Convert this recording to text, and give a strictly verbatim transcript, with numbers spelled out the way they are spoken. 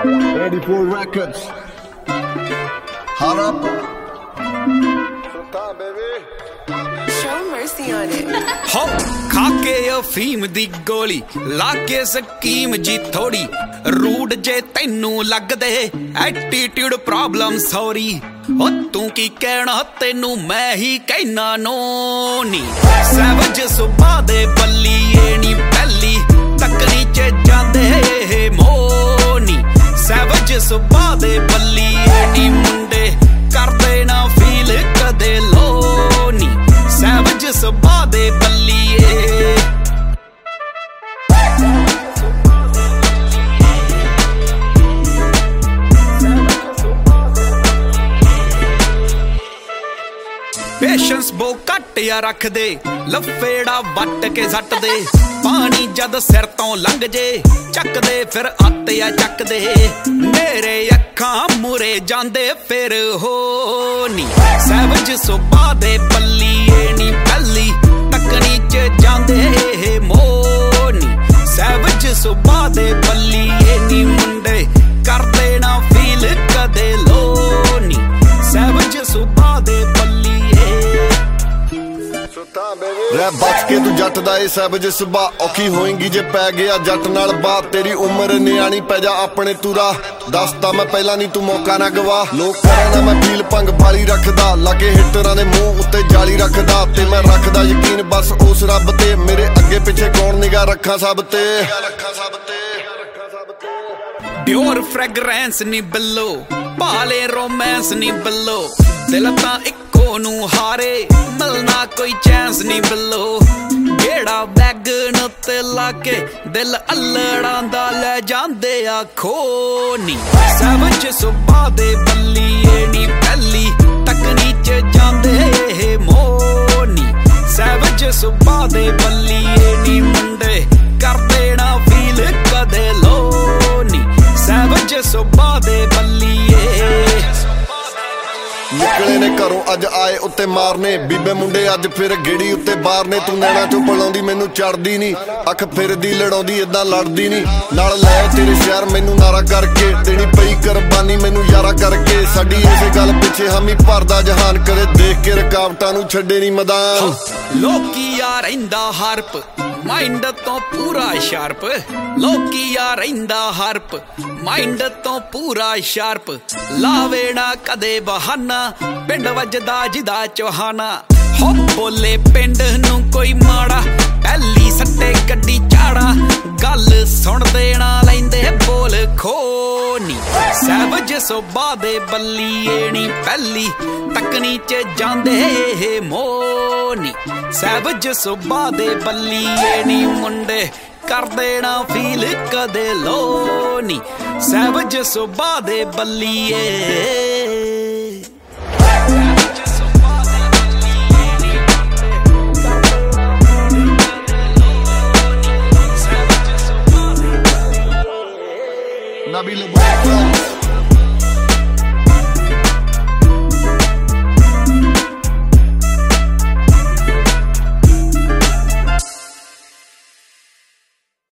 eighty-four Records. Hot up. Sultan, baby. Show mercy on it. ਹੋ ਖਾ ਕੇ ਅਫੀਮ ਦੀ ਗੋਲੀ ਲਾ ਕੇ ਸਕੀਮ ਜੀ ਥੋੜੀ ਰੂਡ ਜੇ ਤੈਨੂੰ ਲੱਗਦੇ ਐਟੀਟਿਊਡ ਪ੍ਰੋਬਲਮ ਸੌਰੀ ਹੋ ਤੂੰ ਕੀ ਕਹਿਣਾ ਤੈਨੂੰ ਮੈਂ ਹੀ ਕਹਿਣਾ ਨੋ ਨੀ ਸੈਵਜ ਸੁਭਾ ਦੇ ਬੱਲੀਏ ਨੀ ਪਹਿਲੀ ਤੱਕਣੀ ਚ ਜਾਂਦੇ ਇਹ ਮੋਨੀ ਸੈਵਜ ਸੁਭਾ ਦੇ ਬੱਲੀਏ ਨੀ ਮੁੰਡੇ ਕਰਦੇ ਨਾ ਫੀਲ ਕਦੇ ਲੋ ਨੀ ਸੈਵਜ ਸੁਭਾ ਦੇ ਬੱਲੀਏ ਪੇਸ਼ੈਂਸ ਬੋ ਘੱਟ ਆ ਰੱਖਦੇ ਲਫੇੜਾ ਵੱਟ ਕੇ ਸੱਟਦੇ ਪਾਣੀ ਜਦ ਸਿਰ ਤੋਂ ਲੰਘ ਜੇ ਚੱਕਦੇ ਫਿਰ ਆਤੇ ਆ ਚੱਕਦੇ ਮੇਰੇ ਅੱਖਾਂ ਮੂਰੇ ਜਾਂਦੇ ਫਿਰ ਹੋ ਨੀ ਸੈਵਜ ਸੁਭਾ ਦੇ ਬੱਲੀਏ ਨੀ ਪਹਿਲੀ ਤੱਕਣੀ ਚ ਜਾਂਦੇ ਇਹ ਮੋਨੀ ਸੈਵਜ ਸੁਭਾ ਦੇ ਬੱਲੀਏ ਨੀ ਮੁੰਡੇ ਕਰਦੇ ਨਾ ਫੀਲ ਕਦੇ ਲੋ ਨੀ ਸੈਵਜ ਸੁਭਾ ਦੇ ਬੱਲੀਏ ਰਹਿ ਬਚ ਕੇ ਤੂੰ ਜੱਟ ਦਾ ਏ ਸੈਵਜ ਸੁਭਾ ਔਖੀ ਹੋਏਗੀ ਜੇ ਪੈ ਗਿਆ ਜੱਟ ਨਾਲ ਬਾਤ ਤੇਰੀ ਉਮਰ ਨਿਆਣੀ ਪੈ ਜਾ ਆਪਣੇ ਤੂਰਾ ਦੱਸਤਾ ਮੈਂ ਪਹਿਲਾਂ ਨਹੀਂ ਤੂੰ ਮੌਕਾ ਨਾ ਗਵਾ ਲੋਕ ਕਰਾਂ ਨਾ ਮੈਂ ਫੀਲ ਭੰਗ ਬਾਲੀ ਰੱਖਦਾ ਲਾਗੇ ਹਿੱਟਰਾਂ ਦੇ ਮੂੰਹ ਉੱਤੇ ਜਾਲੀ ਰੱਖਦਾ ਤੇ ਮੈਂ ਰੱਖਦਾ ਯਕੀਨ ਬਸ ਉਸ ਰੱਬ ਤੇ ਮੇਰੇ ਅੱਗੇ ਪਿੱਛੇ ਕੌਣ ਨਿਗਾਹ ਰੱਖਾਂ ਸਭ ਤੇ ਡਿਓਰ ਫ੍ਰੈਗਰੈਂਸ ਨੀ ਬਿੱਲੋ ਭਾਲੇ ਰੋਮਾਂਸ ਨੀ ਬਿੱਲੋ ਦਿਲ ਤਾਂ ਇੱਕੋ ਨੂੰ ਹਾਰੇ ਮਿਲਣਾ ਕੋਈ ਚਾਂਸ ਨੀ ਬਿੱਲੋ ਜਿਹੜਾ ਬੈਗਨ ਉੱਤੇ ਲਾ ਕੇ ਦਿਲ ਅਲੜਾਂ ਦਾ ਲੈ ਜਾਂਦੇ ਆ ਖੋ ਨੀ ਸੈਵਜ ਸੁਭਾ ਦੇ ਬੱਲੀਏ ਨੀ ਪਹਿਲੀ ਤੱਕਣੀ ਚ ਜਾਂਦੇ ਇਹ ਮੋਨੀ ਸੈਵਜ ਸੁਭਾ ਦੇ ਬੱਲੀਏ ਨੀ ਮੁੰਡੇ ਕਰਦੇ ਨਾ ਫੀਲ ਕਦੇ ਲੋ ਨੀ ਸੈਵਜ ਸੁਭਾ ਦੇ ਬੱਲੀਏ ਨਿਕਲੇ ਨੇ ਘਰੋਂ ਅੱਜ ਆਏ ਉੱਤੇ ਮਾਰਨੇ ਬੀਬੇ ਮੁੰਡੇ ਅੱਜ ਫਿਰ ਗੇੜੀ ਉੱਤੇ ਬਾਹਰ ਨੇ ਤੂੰ ਨੈਣਾ ਚੋਂ ਬੁਲਾਉਂਦੀ ਮੈਨੂੰ ਚੜਦੀ ਨੀ ਅੱਖ ਫਿਰਦੀ ਲੜਾਉਂਦੀ ਏਦਾਂ ਲੜਦੀ ਨੀ ਨਾਲ ਲੈ ਤੇਰੇ ਸ਼ਹਿਰ ਮੈਨੂੰ ਨਾਰਾ ਕਰਕੇ ਦੇਣੀ ਪਈ ਕੁਰਬਾਨੀ ਮੈਨੂੰ ਯਾਰਾ ਕਰਕੇ ਸਾਡੀ ਇਸੇ ਗੱਲ ਪਿੱਛੇ ਹਾਮੀ ਭਰਦਾ ਜਹਾਨ ਕਰੇ ਦੇਖ ਕੇ ਰਕਾਵਟਾਂ ਨੂੰ ਛੱਡੇ ਨੀ ਮੈਦਾਨ ਲੋਕੀ ਆ ਰਹਿੰਦਾ ਹਰਪ ਮਾਈਂਡ ਤੋਂ ਪੂਰਾ ਸ਼ਾਰਪ ਲੋਕੀ ਆ ਰਹਿੰਦਾ ਹਰਪ ਮਾਈਂਡ ਤੋਂ ਪੂਰਾ ਸ਼ਾਰਪ ਲਾਵੇ ਨਾ ਕਦੇ ਬਹਾਨਾ ਪਿੰਡ ਵੱਜਦਾ ਜਿਹਦਾ ਚੋਹਾਨਾ ਹੋ ਬੋਲੇ ਪਿੰਡ ਨੂੰ ਕੋਈ ਮਾੜਾ ਪਹਿਲੀ ਸੱਟੇ ਗੱਡੀ ਚਾੜਾ ਗੱਲ ਸੁਣ ਦੇਣਾ ਲੈਂਦੇ ਬੋਲ ਖੋ ਨੀ ਸੈਵਜ ਸੁਭਾ ਦੇ ਬੱਲੀਏ ਨੀ ਪਹਿਲੀ ਤੱਕਣੀ ਚ ਜਾਂਦੇ ਇਹ ਮੋਨੀ ਸੈਵਜ ਸੁਭਾ ਦੇ ਬੱਲੀਏ ਨੀ ਮੁੰਡੇ ਕਰਦੇ ਨਾ ਫੀਲ ਕਦੇ ਲੋ ਨੀ ਸੈਵਜ ਸੁਭਾ ਦੇ ਬੱਲੀਏ